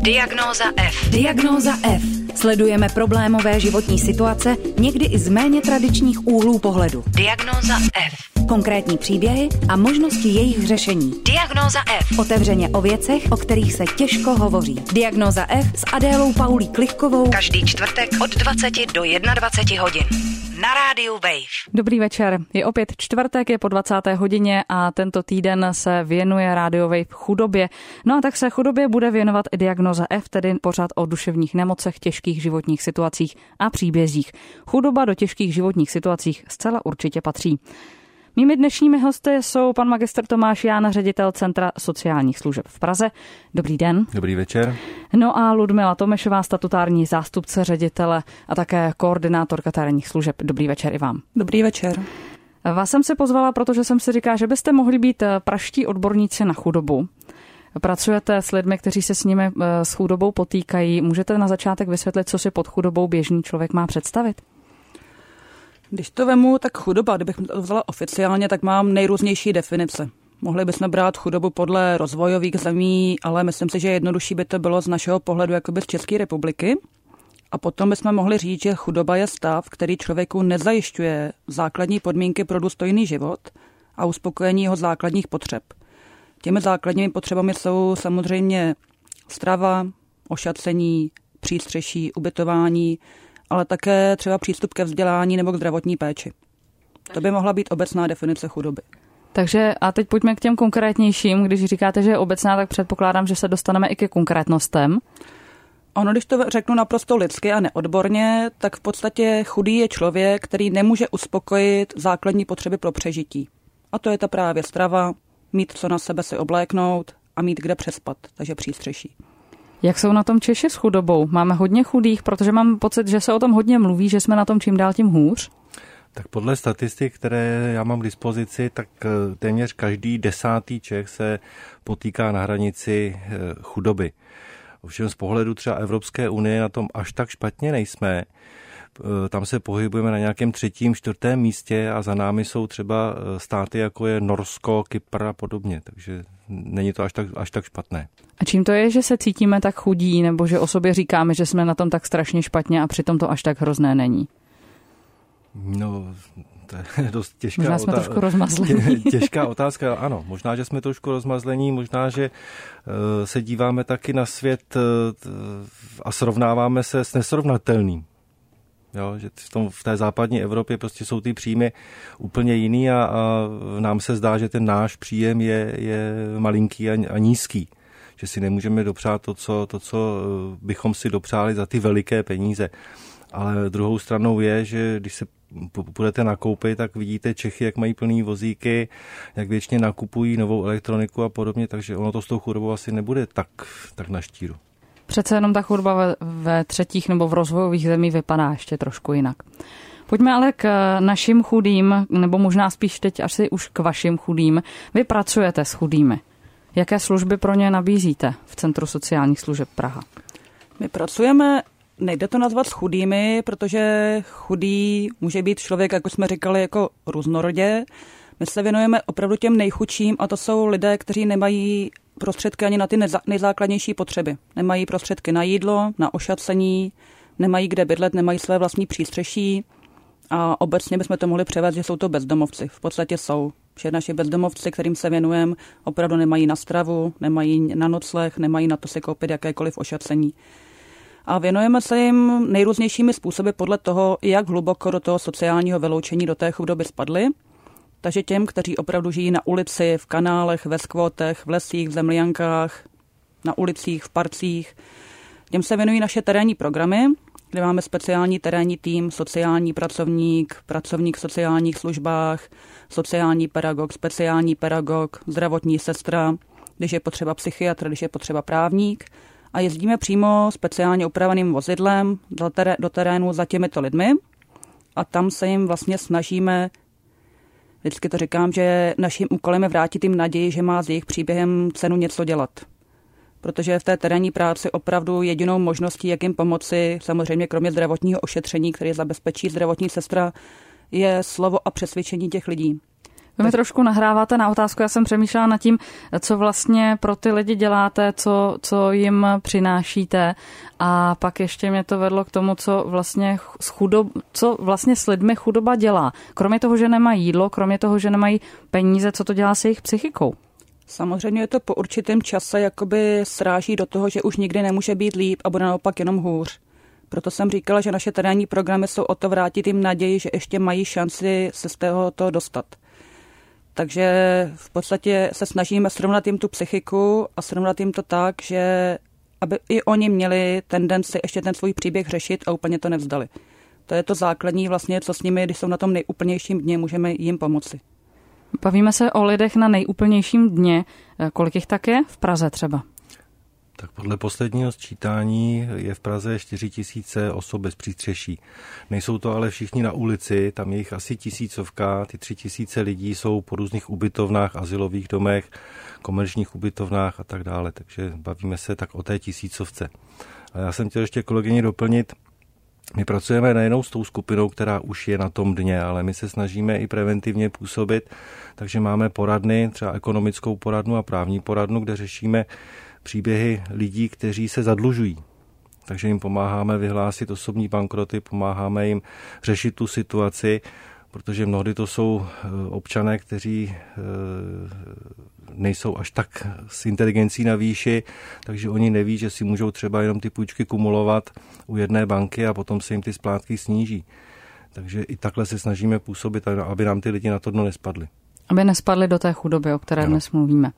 Diagnóza F. Diagnóza F. Sledujeme problémové životní situace, někdy i z méně tradičních úhlů pohledu. Diagnóza F. Konkrétní příběhy a možnosti jejich řešení. Diagnóza F. Otevřeně o věcech, o kterých se těžko hovoří. Diagnóza F s Adélou Paulí Klichkovou. Každý čtvrtek od 20 do 21 hodin. Na rádiu Wave. Dobrý večer. Je opět čtvrtek, je po 20. hodině a tento týden se věnuje rádio Wave chudobě. No a tak se chudobě bude věnovat i Diagnóza F, tedy pořad o duševních nemocech, těžkých životních situacích a příbězích. Chudoba do těžkých životních situacích zcela určitě patří. Mými dnešními hosty jsou pan magistr Tomáš Ján, ředitel Centra sociálních služeb v Praze. Dobrý den. Dobrý večer. No a Ludmila Tomešová, statutární zástupce ředitele a také koordinátorka terénních služeb. Dobrý večer i vám. Dobrý večer. Vás jsem si pozvala, protože jsem si říkala, že byste mohli být pražští odborníci na chudobu. Pracujete s lidmi, kteří se s nimi s chudobou potýkají. Můžete na začátek vysvětlit, co si pod chudobou běžný člověk má představit? Když to vemu, tak chudoba, kdybych to vzala oficiálně, tak mám nejrůznější definice. Mohli bychom brát chudobu podle rozvojových zemí, ale myslím si, že jednodušší by to bylo z našeho pohledu jakoby z České republiky. A potom bychom mohli říct, že chudoba je stav, který člověku nezajišťuje základní podmínky pro důstojný život a uspokojení jeho základních potřeb. Těmi základními potřebami jsou samozřejmě strava, ošacení, přístřeší, ubytování, ale také třeba přístup ke vzdělání nebo k zdravotní péči. To by mohla být obecná definice chudoby. Takže a teď pojďme k těm konkrétnějším. Když říkáte, že je obecná, tak předpokládám, že se dostaneme i ke konkrétnostem. Ono, když to řeknu naprosto lidsky a neodborně, tak v podstatě chudý je člověk, který nemůže uspokojit základní potřeby pro přežití. A to je ta právě strava, mít co na sebe si obléknout a mít kde přespat, takže přístřeší. Jak jsou na tom Češi s chudobou? Máme hodně chudých, protože mám pocit, že se o tom hodně mluví, že jsme na tom čím dál tím hůř. Tak podle statistik, které já mám k dispozici, tak téměř každý 10. Čech se potýká na hranici chudoby. Ovšem z pohledu třeba Evropské unie na tom až tak špatně nejsme. Tam se pohybujeme na nějakém 3., 4. místě a za námi jsou třeba státy, jako je Norsko, Kypr a podobně. Takže není to až tak špatné. A čím to je, že se cítíme tak chudí, nebo že o sobě říkáme, že jsme na tom tak strašně špatně a přitom to až tak hrozné není? No, to je dost těžká možná jsme trošku rozmazlení. Těžká otázka, ano. Možná, že jsme trošku rozmazlení, možná, že se díváme taky na svět a srovnáváme se s nesrovnatelným. Jo, že v té západní Evropě prostě jsou ty příjmy úplně jiný a nám se zdá, že ten náš příjem je malinký a nízký. Že si nemůžeme dopřát to, co bychom si dopřáli za ty veliké peníze. Ale druhou stranou je, že když se budete nakoupit, tak vidíte Čechy, jak mají plný vozíky, jak věčně nakupují novou elektroniku a podobně, takže ono to s tou chudobou asi nebude tak na štíru. Přece jenom ta chudoba ve třetích nebo v rozvojových zemích vypadá ještě trošku jinak. Pojďme ale k našim chudým, nebo možná spíš teď asi už k vašim chudým. Vy pracujete s chudými. Jaké služby pro ně nabízíte v Centru sociálních služeb Praha? My pracujeme, nejde to nazvat s chudými, protože chudý může být člověk, jak už jsme říkali, jako různorodě. My se věnujeme opravdu těm nejchudším a to jsou lidé, kteří nemají prostředky ani na ty nejzákladnější potřeby. Nemají prostředky na jídlo, na ošacení, nemají kde bydlet, nemají své vlastní přístřeší a obecně bychom to mohli převést, že jsou to bezdomovci. V podstatě jsou. Že naši bezdomovci, kterým se věnujeme, opravdu nemají na stravu, nemají na nocleh, nemají na to si koupit jakékoliv ošacení. A věnujeme se jim nejrůznějšími způsoby podle toho, jak hluboko do toho sociálního vyloučení, do té chudoby spadly. Takže těm, kteří opravdu žijí na ulici, v kanálech, ve skvotech, v lesích, v zemljankách, na ulicích, v parcích, těm se věnují naše terénní programy, kde máme speciální terénní tým, sociální pracovník, pracovník v sociálních službách, sociální pedagog, speciální pedagog, zdravotní sestra, když je potřeba psychiatr, když je potřeba právník. A jezdíme přímo speciálně upraveným vozidlem do terénu za těmito lidmi a tam se jim vlastně snažíme, vždycky to říkám, že naším úkolem je vrátit jim naději, že má s jejich příběhem cenu něco dělat. Protože v té terénní práci opravdu jedinou možností, jak jim pomoci, samozřejmě kromě zdravotního ošetření, které zabezpečí zdravotní sestra, je slovo a přesvědčení těch lidí. Vy mi trošku nahráváte na otázku, já jsem přemýšlela nad tím, co vlastně pro ty lidi děláte, co jim přinášíte, a pak ještě mě to vedlo k tomu, co vlastně s lidmi chudoba dělá. Kromě toho, že nemají jídlo, kromě toho, že nemají peníze, co to dělá s jejich psychikou? Samozřejmě je to po určitém čase jakoby sráží do toho, že už nikdy nemůže být líp a bude naopak jenom hůř. Proto jsem říkala, že naše terénní programy jsou o to vrátit jim naději, že ještě mají šanci se z toho dostat. Takže v podstatě se snažíme srovnat jim tu psychiku a srovnat jim to tak, že aby i oni měli tendenci ještě ten svůj příběh řešit a úplně to nevzdali. To je to základní vlastně, co s nimi, když jsou na tom nejúplnějším dně, můžeme jim pomoci. Bavíme se o lidech na nejúplnějším dně. Kolik jich tak je v Praze třeba? Tak podle posledního sčítání je v Praze 4 000 osob bez přístřeší. Nejsou to ale všichni na ulici, tam je jich asi 1000, ty 3 000 lidí jsou po různých ubytovnách, azylových domech, komerčních ubytovnách a tak dále, takže bavíme se tak o té 1000. A já jsem chtěl ještě kolegyni doplnit, my pracujeme nejenom s tou skupinou, která už je na tom dně, ale my se snažíme i preventivně působit, takže máme poradny, třeba ekonomickou poradnu a právní poradnu, kde řešíme příběhy lidí, kteří se zadlužují. Takže jim pomáháme vyhlásit osobní bankroty, pomáháme jim řešit tu situaci, protože mnohdy to jsou občané, kteří nejsou až tak s inteligencí na výši, takže oni neví, že si můžou třeba jenom ty půjčky kumulovat u jedné banky a potom se jim ty splátky sníží. Takže i takhle se snažíme působit, aby nám ty lidi na to dno nespadli. Aby nespadli do té chudoby, o které dnes mluvíme.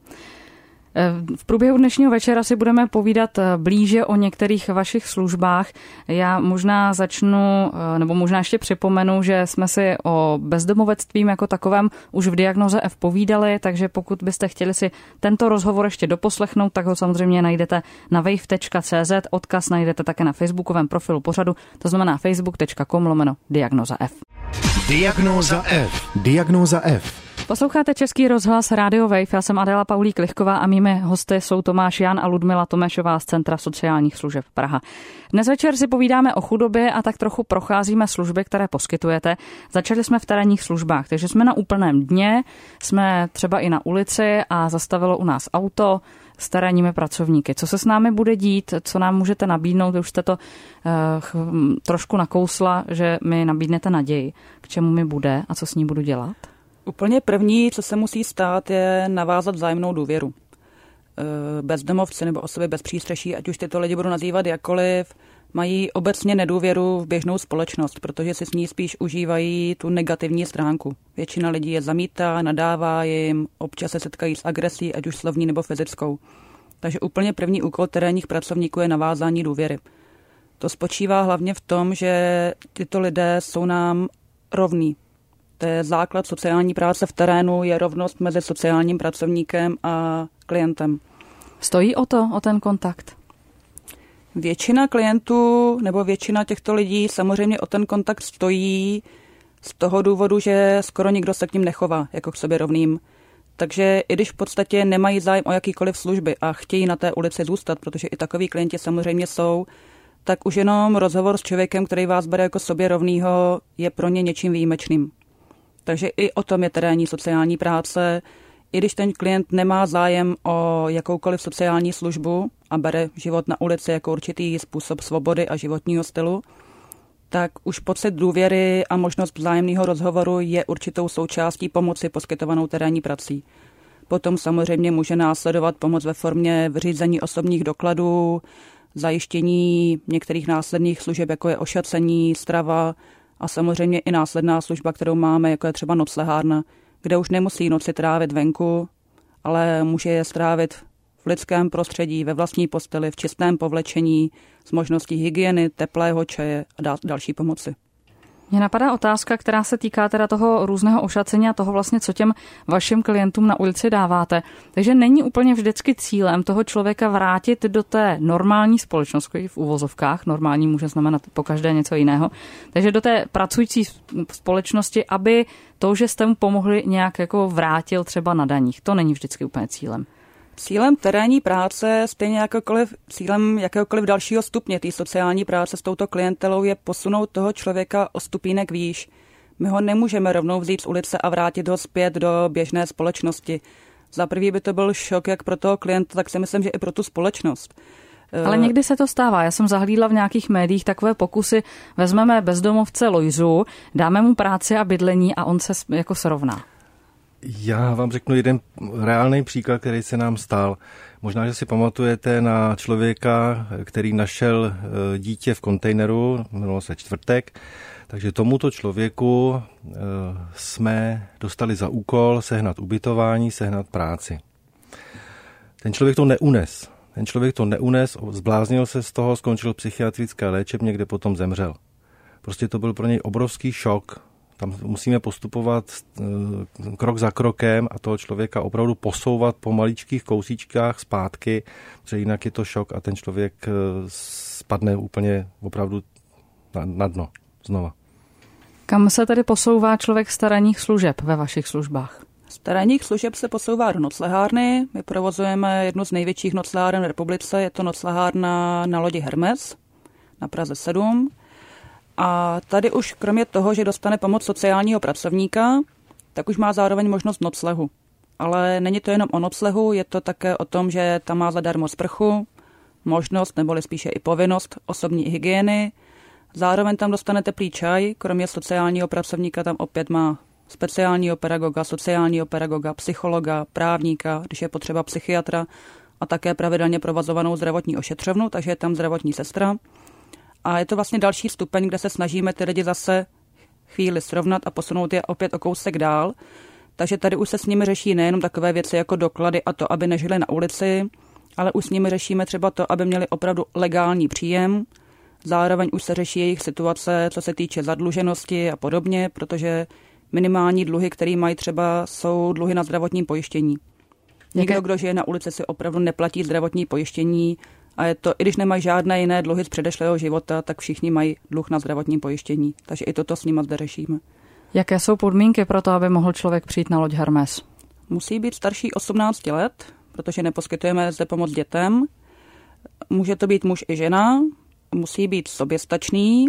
V průběhu dnešního večera si budeme povídat blíže o některých vašich službách. Já možná začnu, nebo možná ještě připomenu, že jsme si o bezdomovectvím jako takovém už v Diagnoze F povídali, takže pokud byste chtěli si tento rozhovor ještě doposlechnout, tak ho samozřejmě najdete na wave.cz, odkaz najdete také na facebookovém profilu pořadu, to znamená facebook.com/Diagnoza F. Diagnoza F. Diagnoza F. Posloucháte Český rozhlas Radio Wave, já jsem Adéla Paulík-Lichková a mými hosty jsou Tomáš Jan a Ludmila Tomešová z Centra sociálních služeb Praha. Dnes večer si povídáme o chudobě a tak trochu procházíme služby, které poskytujete. Začali jsme v terénních službách, takže jsme na úplném dně, jsme třeba i na ulici a zastavilo u nás auto s terénními pracovníky. Co se s námi bude dít, co nám můžete nabídnout, vy už jste to trošku nakousla, že mi nabídnete naději, k čemu mi bude a co s ní budu dělat? Úplně první, co se musí stát, je navázat vzájemnou důvěru. Bezdomovci nebo osoby bez přístřeší, ať už tyto lidi budu nazývat jakkoliv, mají obecně nedůvěru v běžnou společnost, protože si s ní spíš užívají tu negativní stránku. Většina lidí je zamítá, nadává jim, občas se setkají s agresí, ať už slovní nebo fyzickou. Takže úplně první úkol terénních pracovníků je navázání důvěry. To spočívá hlavně v tom, že tyto lidé jsou nám rovní. To je základ sociální práce v terénu, je rovnost mezi sociálním pracovníkem a klientem. Stojí o ten kontakt? Většina klientů nebo většina těchto lidí samozřejmě o ten kontakt stojí z toho důvodu, že skoro nikdo se k ním nechová jako k sobě rovným. Takže i když v podstatě nemají zájem o jakýkoliv služby a chtějí na té ulici zůstat, protože i takoví klienti samozřejmě jsou, tak už jenom rozhovor s člověkem, který vás bere jako sobě rovnýho, je pro ně něčím výjimečným. Takže i o tom je terénní sociální práce. I když ten klient nemá zájem o jakoukoliv sociální službu a bere život na ulici jako určitý způsob svobody a životního stylu, tak už pocit důvěry a možnost vzájemného rozhovoru je určitou součástí pomoci poskytovanou terénní prací. Potom samozřejmě může následovat pomoc ve formě vyřízení osobních dokladů, zajištění některých následných služeb, jako je ošacení, strava, a samozřejmě i následná služba, kterou máme, jako je třeba noclehárna, kde už nemusí noci trávit venku, ale může je strávit v lidském prostředí, ve vlastní posteli, v čistém povlečení, s možností hygieny, teplého čaje a další pomoci. Mně napadá otázka, která se týká teda toho různého ošacení a toho vlastně, co těm vašim klientům na ulici dáváte. Takže není úplně vždycky cílem toho člověka vrátit do té normální společnosti v uvozovkách. Normální může znamenat pokaždé něco jiného. Takže do té pracující společnosti, aby to, že jste mu pomohli, nějak jako vrátil třeba na daních. To není vždycky úplně cílem. Cílem terénní práce, stejně cílem jakéhokoliv dalšího stupně té sociální práce s touto klientelou je posunout toho člověka o stupínek výš. My ho nemůžeme rovnou vzít z ulice a vrátit ho zpět do běžné společnosti. Za prvý by to byl šok jak pro toho klienta, tak si myslím, že i pro tu společnost. Ale někdy se to stává. Já jsem zahlídla v nějakých médiích takové pokusy, vezmeme bezdomovce Lojzu, dáme mu práci a bydlení a on se jako srovná. Já vám řeknu jeden reálný příklad, který se nám stal. Možná, že si pamatujete na člověka, který našel dítě v kontejneru, jmenovalo se Čtvrtek, takže tomuto člověku jsme dostali za úkol sehnat ubytování, sehnat práci. Ten člověk to neunes, zbláznil se z toho, skončil psychiatrické léčebně, kde potom zemřel. Prostě to byl pro něj obrovský šok. Tam musíme postupovat krok za krokem a toho člověka opravdu posouvat po maličkých kousíčkách zpátky, protože jinak je to šok a ten člověk spadne úplně opravdu na dno znova. Kam se tedy posouvá člověk z terénních služeb ve vašich službách? Z terénních služeb se posouvá do noclehárny. My provozujeme jednu z největších nocleháren v republice. Je to noclehárna na lodi Hermes na Praze 7. A tady už kromě toho, že dostane pomoc sociálního pracovníka, tak už má zároveň možnost noclehu. Ale není to jenom o noclehu, je to také o tom, že tam má zadarmo sprchu, možnost, neboli spíše i povinnost osobní hygieny. Zároveň tam dostane teplý čaj, kromě sociálního pracovníka tam opět má speciálního pedagoga, psychologa, právníka, když je potřeba psychiatra a také pravidelně provozovanou zdravotní ošetřovnu, takže je tam zdravotní sestra. A je to vlastně další stupeň, kde se snažíme ty lidi zase chvíli srovnat a posunout je opět o kousek dál. Takže tady už se s nimi řeší nejenom takové věci jako doklady a to, aby nežili na ulici, ale už s nimi řešíme třeba to, aby měli opravdu legální příjem. Zároveň už se řeší jejich situace, co se týče zadluženosti a podobně, protože minimální dluhy, které mají třeba, jsou dluhy na zdravotním pojištění. Někdo, kdo žije na ulici, si opravdu neplatí zdravotní pojištění a je to, i když nemají žádné jiné dluhy z předešlého života, tak všichni mají dluh na zdravotním pojištění. Takže i toto s nimi zde řešíme. Jaké jsou podmínky pro to, aby mohl člověk přijít na loď Hermes? Musí být starší 18 let, protože neposkytujeme zde pomoc dětem. Může to být muž i žena, musí být soběstačný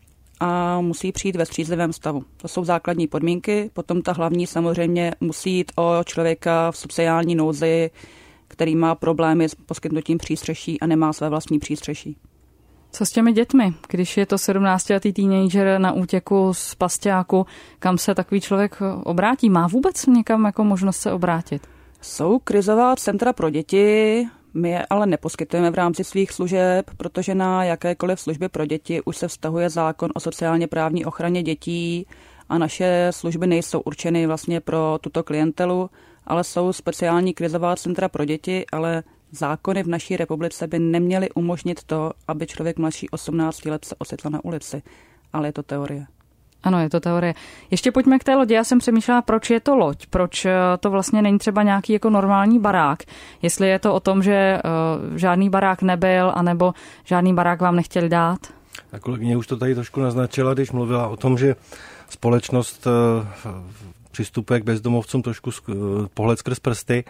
a musí přijít ve střízlivém stavu. To jsou základní podmínky. Potom ta hlavní samozřejmě musí jít o člověka v sociální nouzi, který má problémy s poskytnutím přístřeší a nemá své vlastní přístřeší. Co s těmi dětmi? Když je to 17letý teenager na útěku z pasťáku, kam se takový člověk obrátí? Má vůbec někam jako možnost se obrátit? Jsou krizová centra pro děti, my je ale neposkytujeme v rámci svých služeb, protože na jakékoliv služby pro děti už se vztahuje zákon o sociálně právní ochraně dětí a naše služby nejsou určeny vlastně pro tuto klientelu, ale jsou speciální krizová centra pro děti, ale zákony v naší republice by neměly umožnit to, aby člověk mladší 18 let se ocitl na ulici, ale je to teorie. Ano, je to teorie. Ještě pojďme k té lodi. Já jsem přemýšlela, proč je to loď, proč to vlastně není třeba nějaký jako normální barák. Jestli je to o tom, že žádný barák nebyl, anebo žádný barák vám nechtěli dát? A kolegyně už to tady trošku naznačila, když mluvila o tom, že společnost přistupuje k bezdomovcům trošku pohled skrz prsty,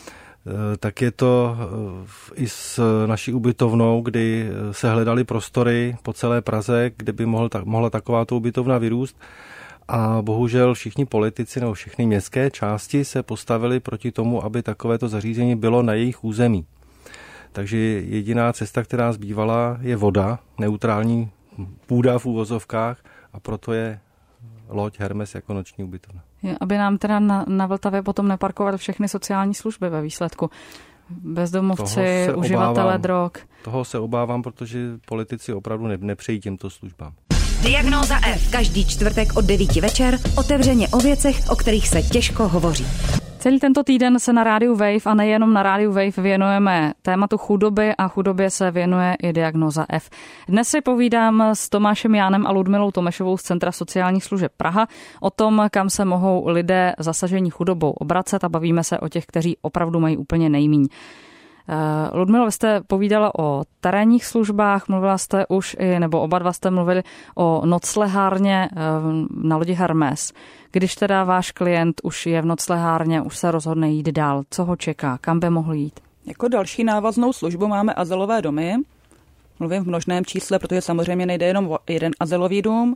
tak je to i s naší ubytovnou, kdy se hledaly prostory po celé Praze, kde by mohla takováto ubytovna vyrůst. A bohužel všichni politici nebo všechny městské části se postavili proti tomu, aby takovéto zařízení bylo na jejich území. Takže jediná cesta, která zbývala, je voda, neutrální půda v úvozovkách, a proto je loď Hermes jako noční ubytovna. Aby nám teda na Vltavě potom neparkovaly všechny sociální služby ve výsledku. Bezdomovci, uživatelé drog. Toho se obávám, protože politici opravdu nepřejí těmto službám. Diagnóza F. Každý čtvrtek od 9 večer otevřeně o věcech, o kterých se těžko hovoří. Celý tento týden se na rádiu Wave a nejenom na rádiu Wave věnujeme tématu chudoby a chudobě se věnuje i Diagnóza F. Dnes si povídám s Tomášem Jánem a Ludmilou Tomešovou z Centra sociálních služeb Praha o tom, kam se mohou lidé zasažení chudobou obracet a bavíme se o těch, kteří opravdu mají úplně nejmíň. Ludmilo, vy jste povídala o terénních službách, mluvila jste už nebo oba dva jste mluvili o noclehárně na lodi Hermes. Když teda váš klient už je v noclehárně, už se rozhodne jít dál, co ho čeká, kam by mohl jít? Jako další návaznou službu máme azylové domy. Mluvím v množném čísle, protože samozřejmě nejde jenom o jeden azylový dům.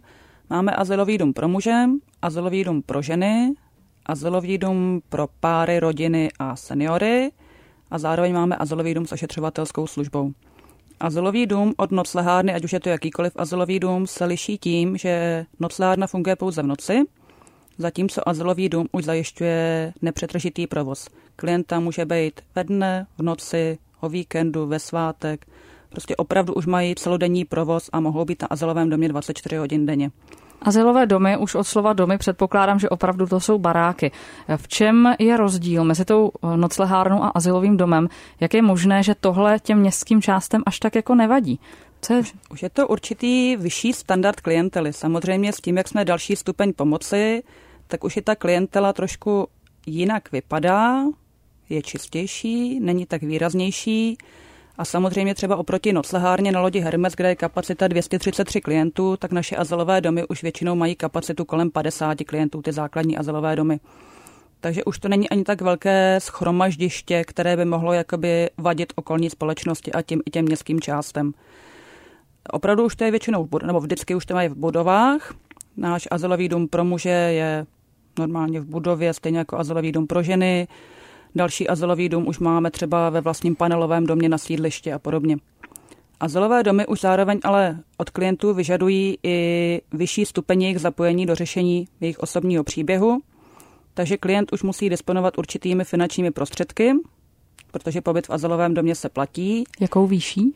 Máme azylový dům pro muže, azylový dům pro ženy, azylový dům pro páry, rodiny a seniory a zároveň máme azylový dům s ošetřovatelskou službou. Azylový dům od noclehárny, ať už je to jakýkoliv azylový dům, se liší tím, že noclehárna funguje pouze v noci, zatímco azylový dům už zajišťuje nepřetržitý provoz. Klient tam může být ve dne, v noci, o víkendu, ve svátek. Prostě opravdu už mají celodenní provoz a mohou být na azylovém domě 24 hodin denně. Azylové domy, už od slova domy předpokládám, že opravdu to jsou baráky. V čem je rozdíl mezi tou noclehárnou a azylovým domem? Jak je možné, že tohle těm městským částem až tak jako nevadí? Už je to určitý vyšší standard klientely. Samozřejmě s tím, jak jsme další stupeň pomoci, tak už i ta klientela trošku jinak vypadá, je čistější, není tak výraznější. A samozřejmě třeba oproti noclehárně na lodi Hermes, kde je kapacita 233 klientů, tak naše azylové domy už většinou mají kapacitu kolem 50 klientů, ty základní azylové domy. Takže už to není ani tak velké shromaždiště, které by mohlo jakoby vadit okolní společnosti a tím i těm městským částem. Opravdu už to je většinou, nebo vždycky už to mají v budovách. Náš azylový dům pro muže je normálně v budově, stejně jako azylový dům pro ženy. Další azylový dům už máme třeba ve vlastním panelovém domě na sídliště a podobně. Azylové domy už zároveň ale od klientů vyžadují i vyšší stupeň jejich zapojení do řešení jejich osobního příběhu, takže klient už musí disponovat určitými finančními prostředky, protože pobyt v azylovém domě se platí. Jakou výší?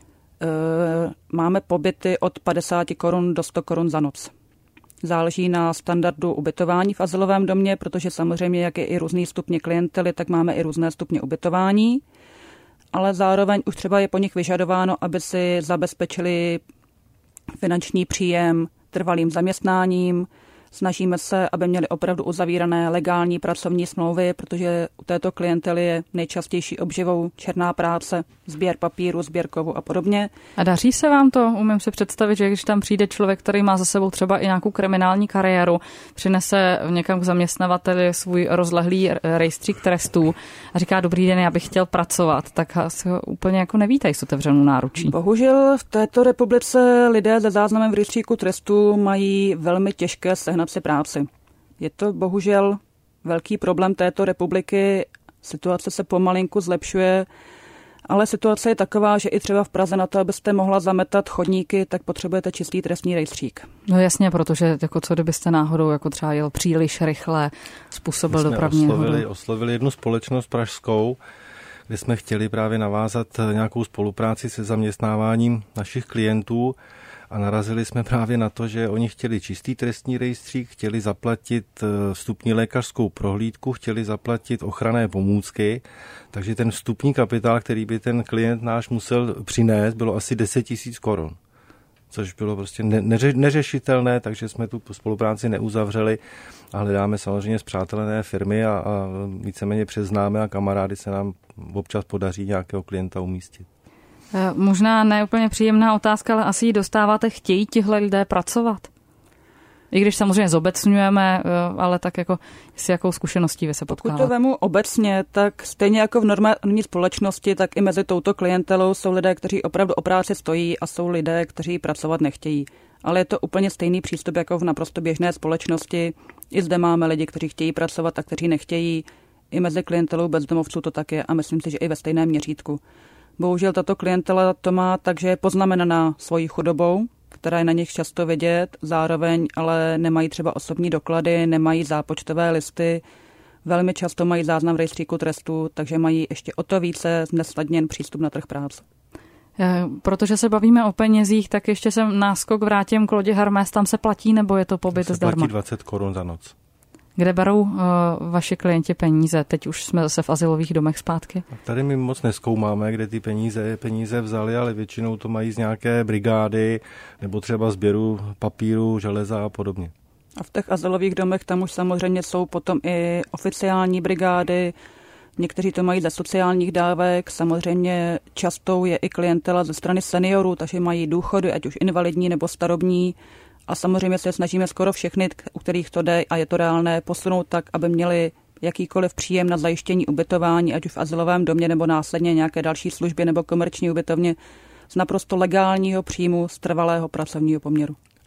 Máme pobyty od 50 korun do 100 korun za noc. Záleží na standardu ubytování v azylovém domě, protože samozřejmě, jak je i různý stupně klientely, tak máme i různé stupně ubytování, ale zároveň už třeba je po nich vyžadováno, aby si zabezpečili finanční příjem trvalým zaměstnáním. Snažíme se, aby měli opravdu uzavírané legální pracovní smlouvy, protože u této klientely je nejčastější obživou černá práce, sběr papíru, sběr kovu a podobně. A daří se vám to? Umím si představit, že když tam přijde člověk, který má za sebou třeba i nějakou kriminální kariéru, přinese někam k zaměstnavateli svůj rozlehlý rejstřík trestů a říká: dobrý den, já bych chtěl pracovat, tak asi ho úplně jako nevítají s otevřenou náručí. Bohužel v této republice lidé se záznamem v rejstříku trestů mají velmi těžké sehnat si práci. Je to bohužel velký problém této republiky. Situace se pomalinku zlepšuje, ale situace je taková, že i třeba v Praze na to, abyste mohla zametat chodníky, tak potřebujete čistý trestní rejstřík. No jasně, protože jako co kdybyste náhodou jako třeba jel příliš rychle, způsobil dopravní nehodu. Oslovili jednu společnost pražskou, kde jsme chtěli právě navázat nějakou spolupráci se zaměstnáváním našich klientů. A narazili jsme právě na to, že oni chtěli čistý trestní rejstřík, chtěli zaplatit vstupní lékařskou prohlídku, chtěli zaplatit ochranné pomůcky, takže ten vstupní kapitál, který by ten klient náš musel přinést, bylo asi 10 000 korun. Což bylo prostě neřešitelné, takže jsme tu spolupráci neuzavřeli a hledáme samozřejmě spřátelené firmy a víceméně přes známé a kamarády se nám občas podaří nějakého klienta umístit. Možná neúplně příjemná otázka, ale asi ji dostáváte, chtějí tihle lidé pracovat? I když samozřejmě zobecňujeme, ale tak jako s jakou zkušeností vy se potkáváte? Pokud to vemu obecně, tak stejně jako v normální společnosti, tak i mezi touto klientelou jsou lidé, kteří opravdu o práci stojí a jsou lidé, kteří pracovat nechtějí. Ale je to úplně stejný přístup jako v naprosto běžné společnosti. I zde máme lidi, kteří chtějí pracovat a kteří nechtějí. I mezi klientelou bezdomovců to tak je a myslím si, že i ve stejném měřítku. Bohužel tato klientela to má tak, že je poznamenaná svojí chudobou, která je na nich často vidět, zároveň ale nemají třeba osobní doklady, nemají zápočtové listy, velmi často mají záznam v rejstříku trestů, takže mají ještě o to více znesnadněn přístup na trh práce. Protože se bavíme o penězích, tak ještě se náskok vrátím k lodi Hermes, tam se platí nebo je to pobyt zdarma? Platí 20 korun za noc. Kde berou vaši klienti peníze? Teď už jsme zase v azylových domech zpátky. Tady my moc nezkoumáme, kde ty peníze vzali, ale většinou to mají z nějaké brigády nebo třeba sběru papíru, železa a podobně. A v těch azylových domech tam už samozřejmě jsou potom i oficiální brigády, někteří to mají ze sociálních dávek, samozřejmě častou je i klientela ze strany seniorů, takže mají důchody, ať už invalidní nebo starobní. A samozřejmě se snažíme skoro všechny, u kterých to jde a je to reálné, posunout tak, aby měli jakýkoliv příjem na zajištění ubytování, ať už v azylovém domě nebo následně nějaké další služby nebo komerční ubytovně z naprosto legálního příjmu z trvalého pracovního poměru.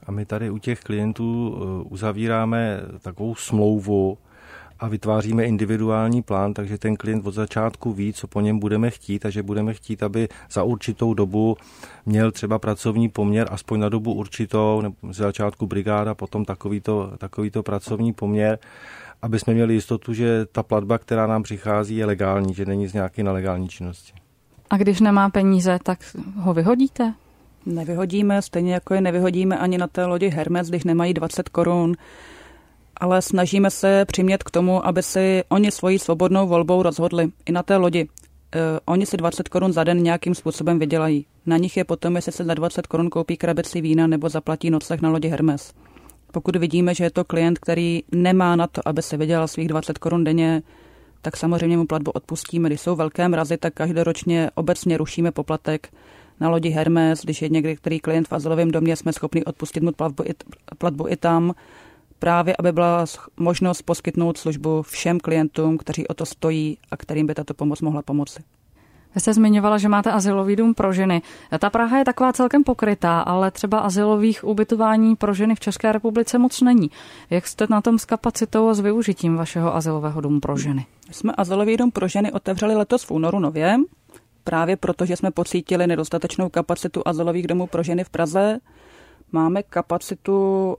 A my tady u těch klientů uzavíráme takovou smlouvu a vytváříme individuální plán, takže ten klient od začátku ví, co po něm budeme chtít a že budeme chtít, aby za určitou dobu měl třeba pracovní poměr, aspoň na dobu určitou, nebo z začátku brigáda, potom takovýto pracovní poměr, aby jsme měli jistotu, že ta platba, která nám přichází, je legální, že není z nějaké nelegální činnosti. A když nemá peníze, tak ho vyhodíte? Nevyhodíme, stejně jako je nevyhodíme ani na té lodi Hermes, když nemají 20 korun, ale snažíme se přimět k tomu, aby si oni svojí svobodnou volbou rozhodli. I na té lodi. Oni si 20 korun za den nějakým způsobem vydělají. Na nich je potom, jestli se za 20 korun koupí krabici vína nebo zaplatí nocleh na lodi Hermes. Pokud vidíme, že je to klient, který nemá na to, aby si vydělal svých 20 korun denně, tak samozřejmě mu platbu odpustíme. Když jsou velké mrazy, tak každoročně obecně rušíme poplatek na lodi Hermes. Když je některý klient v azylovém domě, jsme schopni odpustit mu platbu i tam, právě aby byla možnost poskytnout službu všem klientům, kteří o to stojí a kterým by tato pomoc mohla pomoci. Vy jste zmiňovala, že máte azylový dům pro ženy. Ta Praha je taková celkem pokrytá, ale třeba azylových ubytování pro ženy v České republice moc není. Jak jste na tom s kapacitou a s využitím vašeho azylového domu pro ženy? Jsme azylový dům pro ženy otevřeli letos v únoru nově, právě protože jsme pocítili nedostatečnou kapacitu azylových domů pro ženy v Praze. Máme kapacitu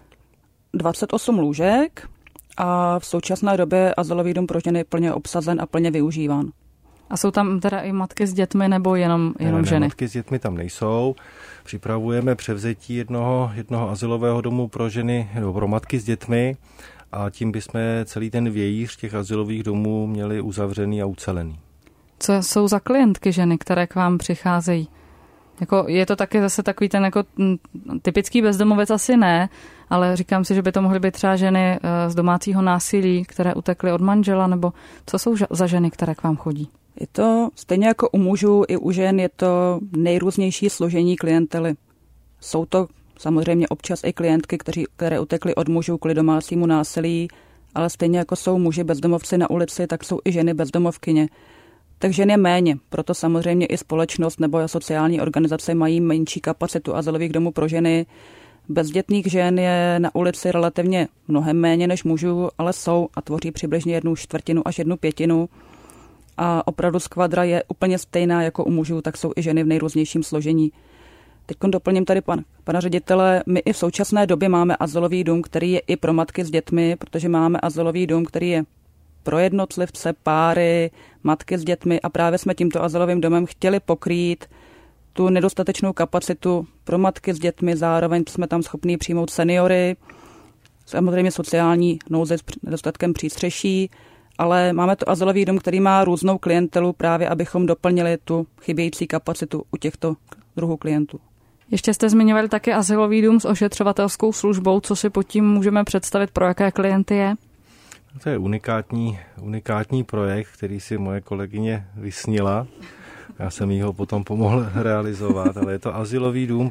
28 lůžek a v současné době azylový dům pro ženy je plně obsazen a plně využíván. A jsou tam teda i matky s dětmi nebo jenom ženy? Ne, matky s dětmi tam nejsou. Připravujeme převzetí jednoho azylového domu pro ženy nebo pro matky s dětmi a tím bychom celý ten vějíř těch azylových domů měli uzavřený a ucelený. Co jsou za klientky ženy, které k vám přicházejí? Je to taky zase takový ten typický bezdomovec asi ne, ale říkám si, že by to mohly být třeba ženy z domácího násilí, které utekly od manžela, nebo co jsou za ženy, které k vám chodí? Je to stejně jako u mužů, i u žen je to nejrůznější složení klientely. Jsou to samozřejmě občas i klientky, které utekly od mužů kvůli domácímu násilí, ale stejně jako jsou muži bezdomovci na ulici, tak jsou i ženy bezdomovkyně. Tak žen je méně, proto samozřejmě i společnost nebo sociální organizace mají menší kapacitu azylových domů pro ženy. Bezdětných žen je na ulici relativně mnohem méně než mužů, ale jsou a tvoří přibližně 1/4 až 1/5. A opravdu skvadra je úplně stejná jako u mužů, tak jsou i ženy v nejrůznějším složení. Teď doplním tady pana ředitele. My i v současné době máme azylový dům, který je i pro matky s dětmi, protože máme azylový dům, který je pro jednotlivce, páry, matky s dětmi a právě jsme tímto azylovým domem chtěli pokrýt tu nedostatečnou kapacitu pro matky s dětmi, zároveň jsme tam schopni přijmout seniory, samozřejmě sociální nouze s nedostatkem přístřeší, ale máme to azylový dům, který má různou klientelu právě, abychom doplnili tu chybějící kapacitu u těchto druhů klientů. Ještě jste zmiňovali také azylový dům s ošetřovatelskou službou. Co si pod tím můžeme představit, pro jaké klienty je? To je unikátní projekt, který si moje kolegyně vysnila. Já jsem jí ho potom pomohl realizovat, ale je to azylový dům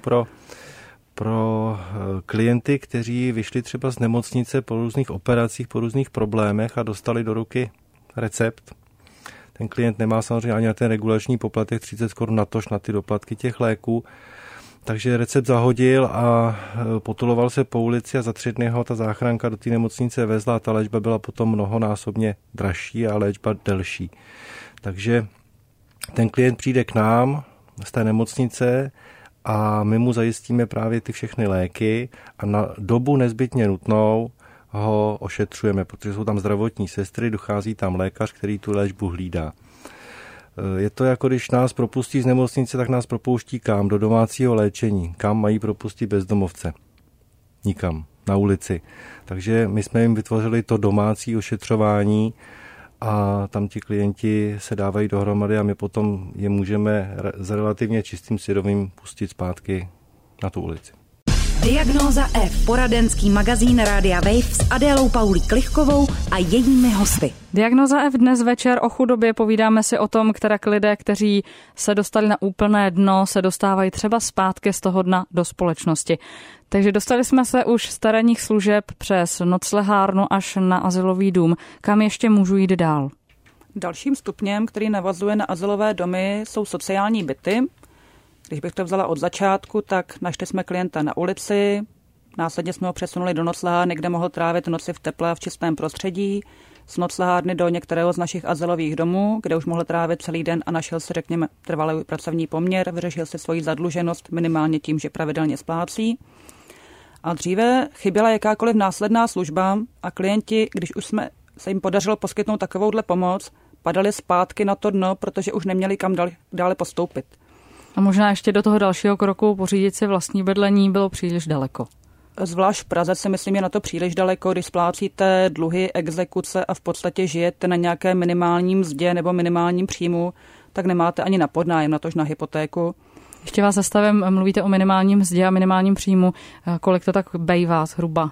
pro klienty, kteří vyšli třeba z nemocnice po různých operacích, po různých problémech a dostali do ruky recept. Ten klient nemá samozřejmě ani na ten regulační poplatek 30 korun natož na ty doplatky těch léků, takže recept zahodil a potuloval se po ulici a za 3 dny ho ta záchranka do té nemocnice vezla a ta léčba byla potom mnohonásobně dražší a léčba delší. Takže ten klient přijde k nám z té nemocnice a my mu zajistíme právě ty všechny léky a na dobu nezbytně nutnou ho ošetřujeme, protože jsou tam zdravotní sestry, dochází tam lékař, který tu léčbu hlídá. Je to jako když nás propustí z nemocnice, tak nás propouští kam? Do domácího léčení. Kam mají propustit bezdomovce? Nikam. Na ulici. Takže my jsme jim vytvořili to domácí ošetřování a tam ti klienti se dávají dohromady a my potom je můžeme s relativně čistým svědomím pustit zpátky na tu ulici. Diagnóza F. Poradenský magazín Rádia Wave s Adélou Paulí Klichkovou a jejími hosty. Diagnóza F dnes večer o chudobě. Povídáme si o tom, které lidé, kteří se dostali na úplné dno, se dostávají třeba zpátky z toho dna do společnosti. Takže dostali jsme se už z terénních služeb přes noclehárnu až na azylový dům. Kam ještě můžu jít dál? Dalším stupněm, který navazuje na azylové domy, jsou sociální byty. Když bych to vzala od začátku, tak našli jsme klienta na ulici, Následně jsme ho přesunuli do noclehárny, kde mohl trávit noci v teple a v čistém prostředí. Z noclehárny do některého z našich azylových domů, kde už mohl trávit celý den a našel si, řekněme, trvalý pracovní poměr, vyřešil si svoji zadluženost minimálně tím, že pravidelně splácí. A dříve chyběla jakákoliv následná služba a klienti, když už se jim podařilo poskytnout takovouhle pomoc, padali zpátky na to dno, protože už neměli kam dále postoupit. A možná ještě do toho dalšího kroku pořídit si vlastní bydlení bylo příliš daleko. Zvlášť v Praze si myslím, je na to příliš daleko, když splácíte dluhy, exekuce a v podstatě žijete na nějaké minimálním mzdě nebo minimálním příjmu, tak nemáte ani na podnájem, natož na hypotéku. Ještě vás zastavím, mluvíte o minimálním mzdě a minimálním příjmu. Kolik to tak bejvá zhruba?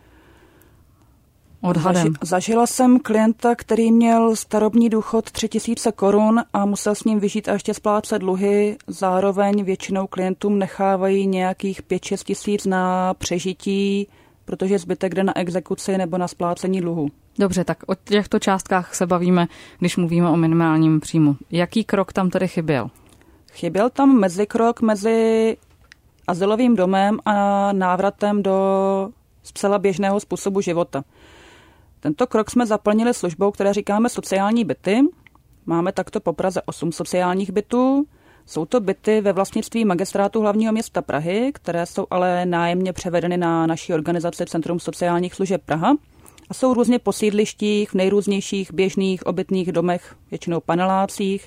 Odhadem. Zažila jsem klienta, který měl starobní důchod 3 000 korun a musel s ním vyžít a ještě splácet dluhy. Zároveň většinou klientům nechávají nějakých 5-6 tisíc na přežití, protože zbytek jde na exekuci nebo na splácení dluhu. Dobře, tak o těchto částkách se bavíme, když mluvíme o minimálním příjmu. Jaký krok tam tedy chyběl? Chyběl tam mezikrok mezi azylovým domem a návratem do zcela běžného způsobu života. Tento krok jsme zaplnili službou, které říkáme sociální byty. Máme takto po Praze 8 sociálních bytů. Jsou to byty ve vlastnictví Magistrátu hlavního města Prahy, které jsou ale nájemně převedeny na naší organizaci Centrum sociálních služeb Praha a jsou různě po sídlištích, v nejrůznějších běžných obytných domech, většinou panelácích.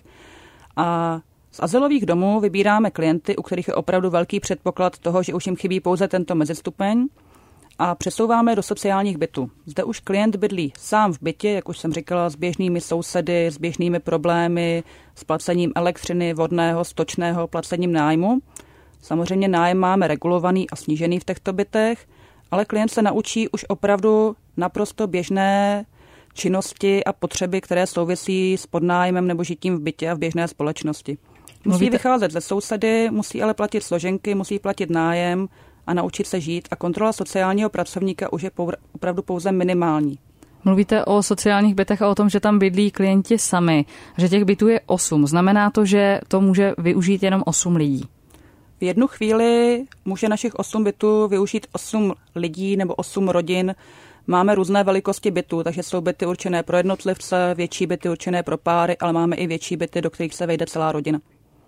A z azylových domů vybíráme klienty, u kterých je opravdu velký předpoklad toho, že už jim chybí pouze tento mezistupeň, a přesouváme do sociálních bytů. Zde už klient bydlí sám v bytě, jak už jsem říkala, s běžnými sousedy, s běžnými problémy, s placením elektřiny, vodného, stočného, placením nájmu. Samozřejmě nájem máme regulovaný a snížený v těchto bytech, ale klient se naučí už opravdu naprosto běžné činnosti a potřeby, které souvisí s podnájmem nebo žitím v bytě a v běžné společnosti. Musí vycházet ze sousedy, musí ale platit složenky, musí platit nájem a naučit se žít a kontrola sociálního pracovníka už je opravdu pouze minimální. Mluvíte o sociálních bytech a o tom, že tam bydlí klienti sami, že těch bytů je 8. Znamená to, že to může využít jenom 8 lidí? V jednu chvíli může našich 8 bytů využít 8 lidí nebo 8 rodin. Máme různé velikosti bytů, takže jsou byty určené pro jednotlivce, větší byty určené pro páry, ale máme i větší byty, do kterých se vejde celá rodina.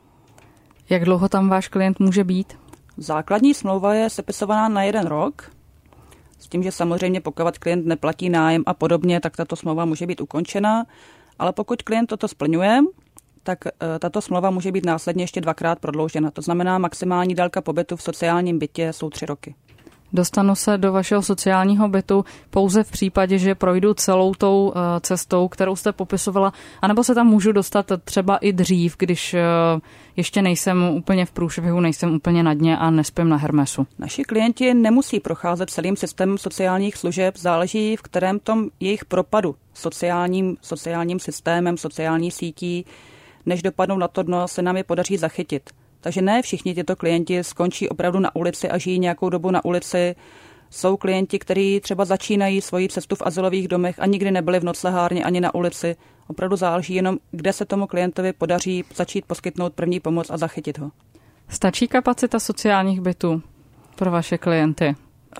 Jak dlouho tam váš klient může být? Základní smlouva je sepisovaná na 1 rok, s tím, že samozřejmě pokud klient neplatí nájem a podobně, tak tato smlouva může být ukončena, ale pokud klient toto splňuje, tak tato smlouva může být následně ještě 2krát prodloužena. To znamená, maximální délka pobytu v sociálním bytě jsou 3 roky. Dostanu se do vašeho sociálního bytu pouze v případě, že projdu celou tou cestou, kterou jste popisovala, anebo se tam můžu dostat třeba i dřív, když ještě nejsem úplně v průšvihu, nejsem úplně na dně a nespím na Hermesu. Naši klienti nemusí procházet celým systémem sociálních služeb, záleží v kterém tom jejich propadu sociálním systémem, sociální sítí, než dopadnou na to dno, se nám je podaří zachytit. Takže ne všichni tyto klienti skončí opravdu na ulici a žijí nějakou dobu na ulici. Jsou klienti, kteří třeba začínají svoji cestu v azylových domech a nikdy nebyli v noclehárně ani na ulici. Opravdu záleží jenom, kde se tomu klientovi podaří začít poskytnout první pomoc a zachytit ho. Stačí kapacita sociálních bytů pro vaše klienty?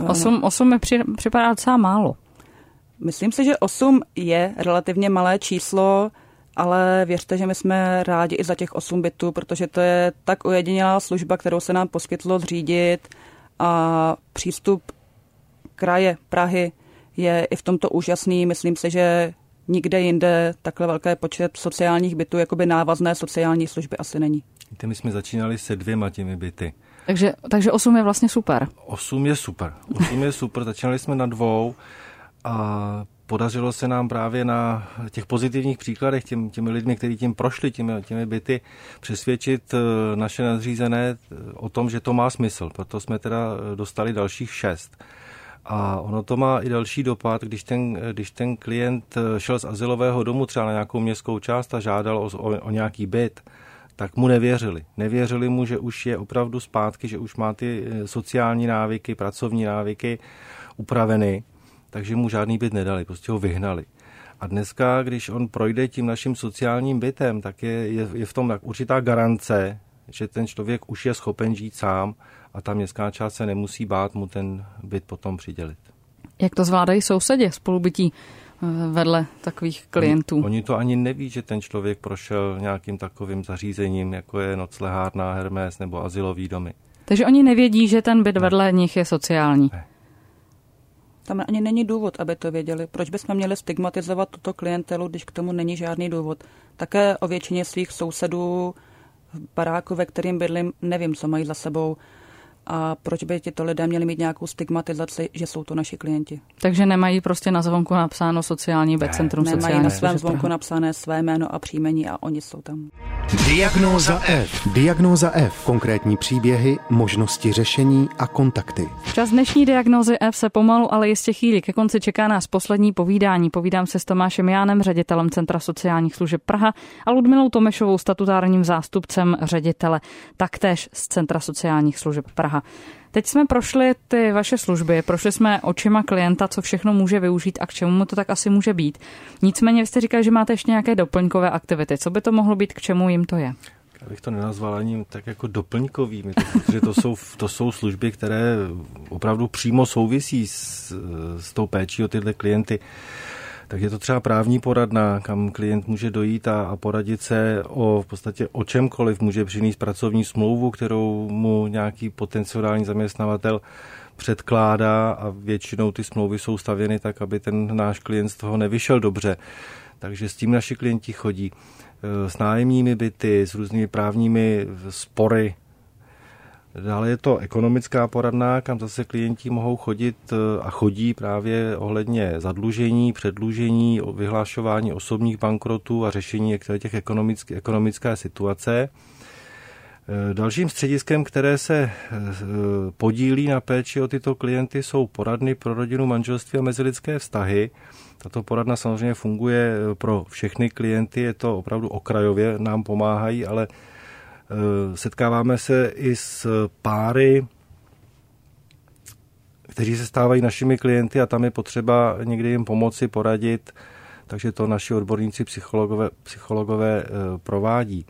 8 mi připadá docela málo. Myslím si, že 8 je relativně malé číslo, ale věřte, že my jsme rádi i za těch 8 bytů, protože to je tak ojedinělá služba, kterou se nám poskytlo zřídit a přístup kraje Prahy je i v tomto úžasný. Myslím si, že nikde jinde takhle velký počet sociálních bytů, jakoby návazné sociální služby asi není. My jsme začínali se 2 těmi byty. Takže 8 je vlastně super. 8 je super. Začínali jsme na 2 a podařilo se nám právě na těch pozitivních příkladech těmi lidmi, kteří tím prošli, těmi byty, přesvědčit naše nadřízené o tom, že to má smysl. Proto jsme teda dostali dalších 6. A ono to má i další dopad, když ten klient šel z azylového domu třeba na nějakou městskou část a žádal o nějaký byt, tak mu nevěřili. Nevěřili mu, že už je opravdu zpátky, že už má ty sociální návyky, pracovní návyky upraveny. Takže mu žádný byt nedali, prostě ho vyhnali. A dneska, když on projde tím naším sociálním bytem, tak je v tom tak určitá garance, že ten člověk už je schopen žít sám a ta městská část se nemusí bát mu ten byt potom přidělit. Jak to zvládají sousedi spolubytí vedle takových klientů? Oni to ani neví, že ten člověk prošel nějakým takovým zařízením, jako je noclehárna Hermes nebo azylový domy. Takže oni nevědí, že ten byt vedle nich je sociální. Ne. Tam ani není důvod, aby to věděli. Proč bychom měli stigmatizovat tuto klientelu, když k tomu není žádný důvod? Také o většině svých sousedů v baráku, ve kterým bydlím, nevím, co mají za sebou. A proč by tito lidé měli mít nějakou stigmatizaci, že jsou to naši klienti? Takže nemají prostě na zvonku napsáno sociální byt, centrum sociální. Nemají na svém zvonku napsané své jméno a příjmení a oni jsou tam. Diagnóza F. Diagnóza F. Konkrétní příběhy, možnosti řešení a kontakty. Čas dnešní diagnózy F se pomalu, ale jistě chýlí. Ke konci čeká nás poslední povídání. Povídám se s Tomášem Jánem, ředitelem Centra sociálních služeb Praha, a Ludmilou Tomešovou, statutárním zástupcem ředitele taktéž z Centra sociálních služeb Praha. Teď jsme prošli ty vaše služby, prošli jsme očima klienta, co všechno může využít a k čemu mu to tak asi může být. Nicméně vy jste říkali, že máte ještě nějaké doplňkové aktivity. Co by to mohlo být, k čemu jim to je? Já bych to nenazval ani tak jako doplňkovými, protože to jsou služby, které opravdu přímo souvisí s tou péčí o tyhle klienty. Tak je to třeba právní poradna, kam klient může dojít a poradit se v podstatě o čemkoliv. Může přinést pracovní smlouvu, kterou mu nějaký potenciální zaměstnavatel předkládá, a většinou ty smlouvy jsou stavěny tak, aby ten náš klient z toho nevyšel dobře. Takže s tím naši klienti chodí. S nájemními byty, s různými právními spory. Dále je to ekonomická poradna, kam zase klienti mohou chodit a chodí právě ohledně zadlužení, předlužení, vyhlášování osobních bankrotů a řešení těch ekonomické situace. Dalším střediskem, které se podílí na péči o tyto klienty, jsou poradny pro rodinu, manželství a mezilidské vztahy. Tato poradna samozřejmě funguje pro všechny klienty, je to opravdu okrajově, nám pomáhají, ale setkáváme se i s páry, kteří se stávají našimi klienty, a tam je potřeba někdy jim pomoci, poradit, takže to naši odborníci psychologové provádí.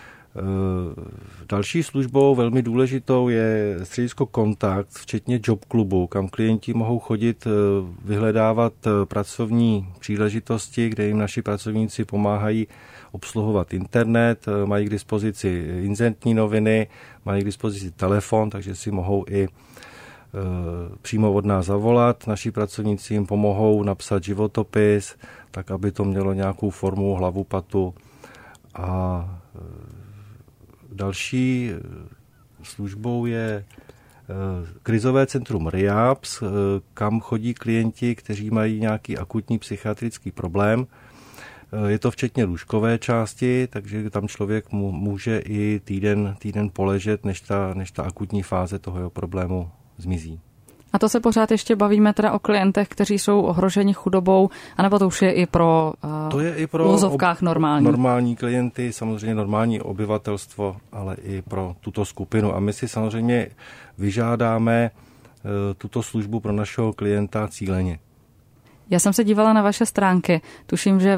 Další službou velmi důležitou je středisko Kontakt, včetně Job klubu, kam klienti mohou chodit vyhledávat pracovní příležitosti, kde jim naši pracovníci pomáhají obsluhovat internet, mají k dispozici inzertní noviny, mají k dispozici telefon, takže si mohou i přímo od nás zavolat. Naši pracovníci jim pomohou napsat životopis, tak aby to mělo nějakou formu, hlavu, patu. A další službou je krizové centrum RIAPS, kam chodí klienti, kteří mají nějaký akutní psychiatrický problém. Je to včetně lůžkové části, takže tam člověk může i týden poležet, než ta akutní fáze toho jeho problému zmizí. A to se pořád ještě bavíme teda o klientech, kteří jsou ohroženi chudobou, anebo to už je i pro uvozovkách normální klienty, samozřejmě normální obyvatelstvo, ale i pro tuto skupinu. A my si samozřejmě vyžádáme tuto službu pro našeho klienta cíleně. Já jsem se dívala na vaše stránky, tuším, že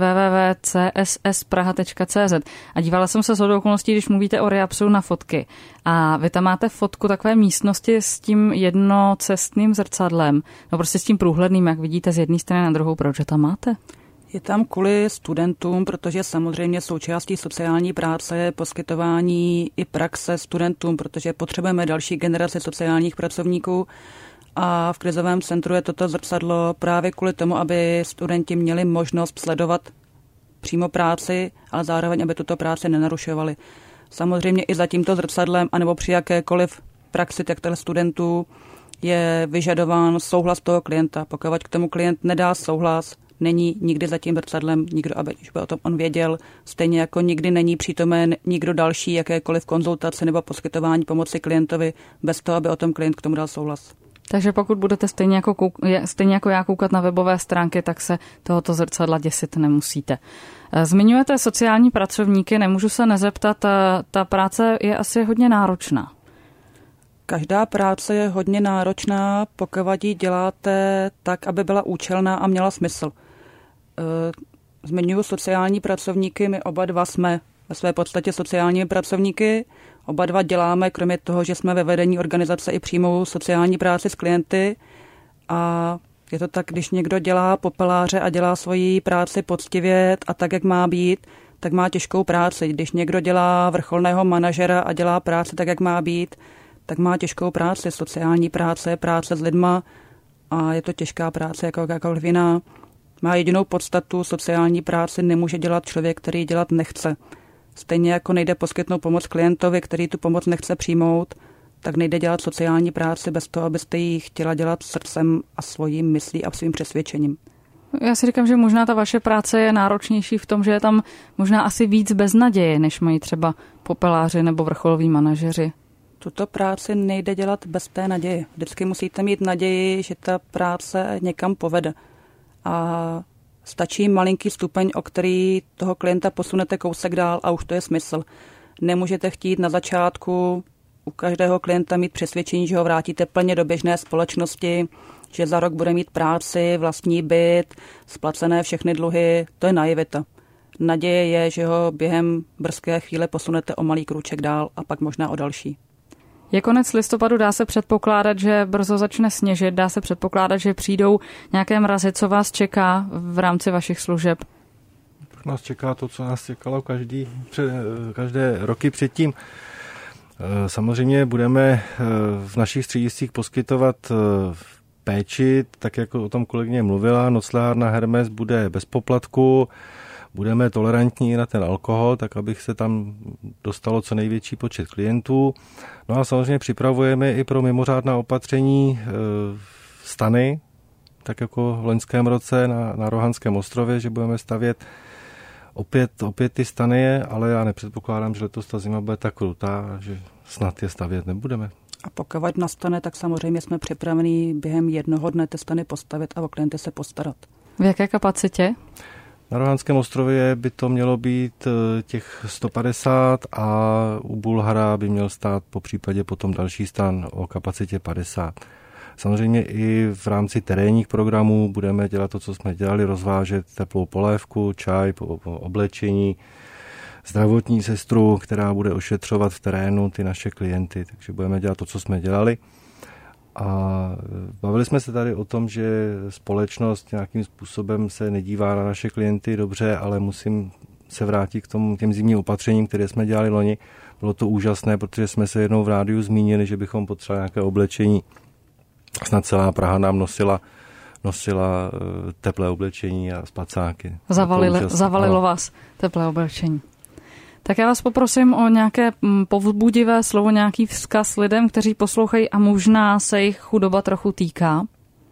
www.csspraha.cz, a dívala jsem se shodou okolností, když mluvíte o RIAPSu, na fotky. A vy tam máte fotku takové místnosti s tím jednocestným zrcadlem, no prostě s tím průhledným, jak vidíte z jedné strany na druhou. Proč tam máte? Je tam kvůli studentům, protože samozřejmě součástí sociální práce je poskytování i praxe studentům, protože potřebujeme další generaci sociálních pracovníků. A v krizovém centru je toto zrcadlo právě kvůli tomu, aby studenti měli možnost sledovat přímo práci, ale zároveň, aby tuto práci nenarušovali. Samozřejmě i za tímto zrcadlem, anebo při jakékoliv praxi těchto studentů je vyžadován souhlas toho klienta. Pokud k tomu klient nedá souhlas, není nikdy za tím zrcadlem nikdo, aby o tom on věděl. Stejně jako nikdy není přítomen nikdo další jakékoliv konzultace nebo poskytování pomoci klientovi bez toho, aby o tom klient k tomu dal souhlas. Takže pokud budete stejně jako já koukat na webové stránky, tak se tohoto zrcadla děsit nemusíte. Zmiňujete sociální pracovníky, nemůžu se nezeptat, ta práce je asi hodně náročná. Každá práce je hodně náročná, pokud ji děláte tak, aby byla účelná a měla smysl. Zmiňuji sociální pracovníky, my oba dva jsme ve své podstatě sociálními pracovníky. Oba dva děláme, kromě toho, že jsme ve vedení organizace, i přímou sociální práci s klienty. A je to tak, když někdo dělá popeláře a dělá svoji práci poctivě a tak, jak má být, tak má těžkou práci. Když někdo dělá vrcholného manažera a dělá práci tak, jak má být, tak má těžkou práci, sociální práce, práce s lidma a je to těžká práce jako jakákoliv jiná. Má jedinou podstatu, sociální práci nemůže dělat člověk, který dělat nechce. Stejně jako nejde poskytnout pomoc klientovi, který tu pomoc nechce přijmout, tak nejde dělat sociální práci bez toho, abyste ji chtěla dělat srdcem a svojí myslí a svým přesvědčením. Já si říkám, že možná ta vaše práce je náročnější v tom, že je tam možná asi víc beznaděje, než mají třeba popeláři nebo vrcholoví manažeři. Tuto práci nejde dělat bez té naděje. Vždycky musíte mít naději, že ta práce někam povede. A stačí malinký stupeň, o který toho klienta posunete kousek dál a už to je smysl. Nemůžete chtít na začátku u každého klienta mít přesvědčení, že ho vrátíte plně do běžné společnosti, že za rok bude mít práci, vlastní byt, splacené všechny dluhy. To je naivita. Naděje je, že ho během brzké chvíle posunete o malý krůček dál a pak možná o další. Je konec listopadu, dá se předpokládat, že brzo začne sněžit, dá se předpokládat, že přijdou nějaké mrazy, co vás čeká v rámci vašich služeb? Nás čeká to, co nás čekalo každé roky předtím. Samozřejmě budeme v našich střediscích poskytovat péči, tak jako o tom kolegyně mluvila. Noclehárna Hermes bude bez poplatku, budeme tolerantní na ten alkohol, tak abych se tam dostalo co největší počet klientů. No a samozřejmě připravujeme i pro mimořádná opatření stany, tak jako v loňském roce na Rohanském ostrově, že budeme stavět opět ty stany, ale já nepředpokládám, že letos ta zima bude tak krutá, že snad je stavět nebudeme. A pokud nastane, tak samozřejmě jsme připraveni během jednoho dne ty stany postavit a o klienty se postarat. V jaké kapacitě? Na Rohanském ostrově by to mělo být těch 150 a u Bulhara by měl stát po případě potom další stan o kapacitě 50. Samozřejmě i v rámci terénních programů budeme dělat to, co jsme dělali, rozvážet teplou polévku, čaj, oblečení, zdravotní sestru, která bude ošetřovat v terénu ty naše klienty, takže budeme dělat to, co jsme dělali. A bavili jsme se tady o tom, že společnost nějakým způsobem se nedívá na naše klienty dobře, ale musím se vrátit k těm zimním opatřením, které jsme dělali loni. Bylo to úžasné, protože jsme se jednou v rádiu zmínili, že bychom potřebovali nějaké oblečení. Snad celá Praha nám nosila teplé oblečení a spacáky. Zavalilo vás teplé oblečení. Tak já vás poprosím o nějaké povzbudivé slovo, nějaký vzkaz lidem, kteří poslouchají a možná se jich chudoba trochu týká.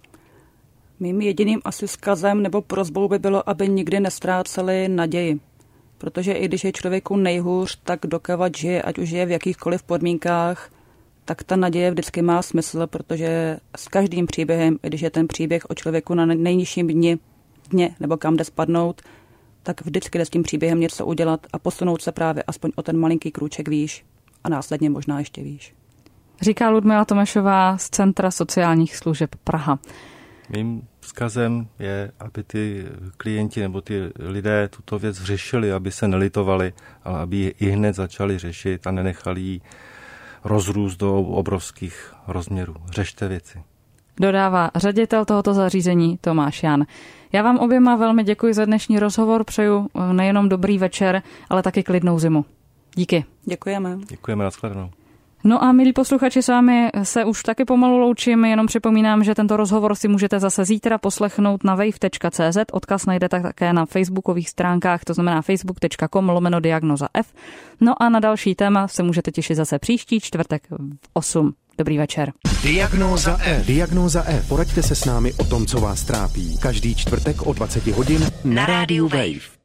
Mým jediným asi vzkazem nebo prosbou by bylo, aby nikdy nestráceli naději. Protože i když je člověku nejhůř, tak dokávat žije, ať už je v jakýchkoliv podmínkách, tak ta naděje vždycky má smysl, protože s každým příběhem, i když je ten příběh o člověku na nejnižším dně nebo kam jde spadnout, tak vždycky jde s tím příběhem něco udělat a posunout se právě aspoň o ten malinký krůček výš a následně možná ještě výš. Říká Ludmila Tomešová z Centra sociálních služeb Praha. Mým vzkazem je, aby ty klienti nebo ty lidé tuto věc řešili, aby se nelitovali, ale aby ji i hned začali řešit a nenechali ji rozrůst do obrovských rozměrů. Řešte věci. Dodává ředitel tohoto zařízení Tomáš Jan. Já vám oběma velmi děkuji za dnešní rozhovor, přeju nejenom dobrý večer, ale taky klidnou zimu. Díky. Děkujeme. Děkujeme, nashledanou. No a milí posluchači, s vámi se už taky pomalu loučím, jenom připomínám, že tento rozhovor si můžete zase zítra poslechnout na wave.cz, odkaz najdete také na facebookových stránkách, to znamená facebook.com/Diagnoza F. No a na další téma se můžete těšit zase příští čtvrtek v 8. Dobrý večer. Diagnóza F. Diagnóza F. Poraďte se s námi o tom, co vás trápí. Každý čtvrtek o 20 hodin na rádiu Wave.